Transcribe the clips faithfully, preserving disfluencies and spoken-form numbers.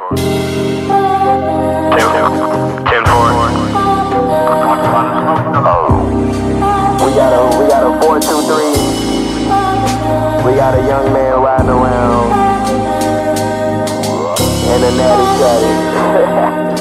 ten four. We got a, we got a four two three. We got a young man riding around in a natty caddy.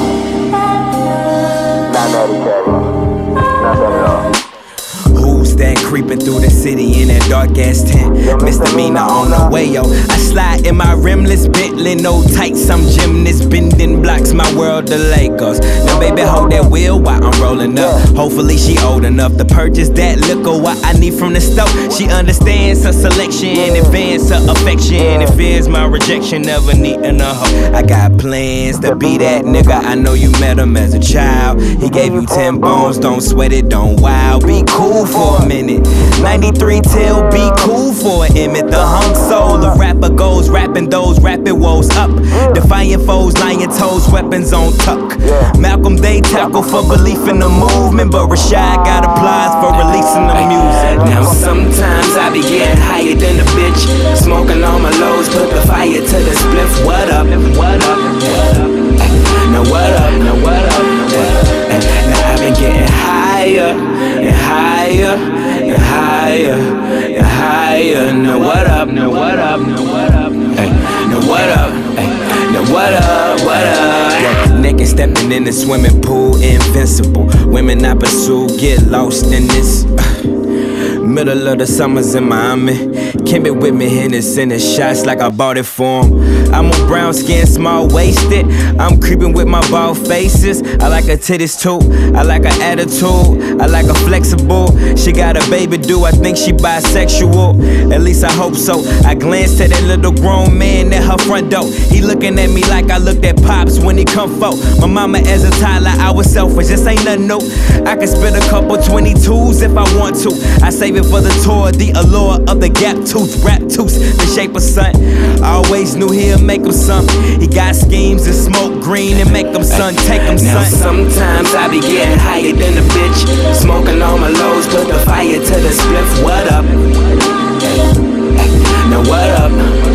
Not natty caddy. Not that at all. Who's that creeping through the city in that dark ass tent? Misdemeanor on the way, yo. I slide in my rimless Bentley, no tights, I'm gymnast, bending blocks, my world the Lakers. Now baby hold that wheel while I'm rolling up. Hopefully she old enough to purchase that liquor, what I need from the stove. She understands her selection in advance, her affection, and fears my rejection, never needing a hoe. I got plans to be that nigga, I know you met him as a child. He gave you ten bones, don't sweat it, don't wow. Be cool for a minute. ninety-three till be cool for an Emmett. The hung soul, the rapper goes rapping those rapid woes up. Defiant foes, lion toes, weapons on tuck. Malcolm they tackle for belief in the movement, but Rashad got applause for releasing the music. Now sometimes I be getting higher than a bitch, smoking on my lows, put the fire to the spliff. What up? What up? Now what up? Now what up? Now I've been getting higher and higher and higher and higher. Now what up? Now what up? Now what up? Hey, now what up? Hey, now what up? What up? Yeah, naked stepping in the swimming pool, invincible. Women I pursue get lost in this. Middle of the summers in Miami. Came it with me, Hennessy, the shots like I bought it for him. I'm a brown skin, small waisted. I'm creeping with my bald faces. I like her titties too. I like her attitude. I like her flexible. She got a baby, do I think she bisexual? At least I hope so. I glanced at that little grown man at her front door. He looking at me like I looked at Pops when he come for. My mama as a toddler, I was selfish. This ain't nothing new. I can spit a couple twenty-twos if I want to. I save it for the tour, the allure of the gap tooth, rap tooth, the shape of sun. I always knew he'll make him something. He got schemes and smoke green and make them son, take them son. Now sometimes I be getting higher than a bitch, smoking on my lows, put the fire to the spliff. What up? Now what up?